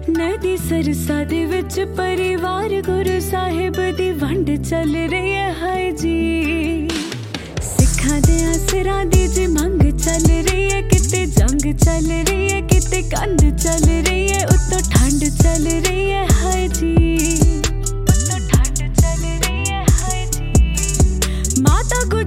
नदी सरसा दे विच परिवार गुरु साहिब दी वंड चल रही है हाय जी। सिखां दे आसरां दी जी मंग चल रही है, किते जंग चल रही है, किते कंध चल रही है, उत्तों ठंड चल रही है हाय जी, उत्तों ठंड चल रही है हाय जी। माता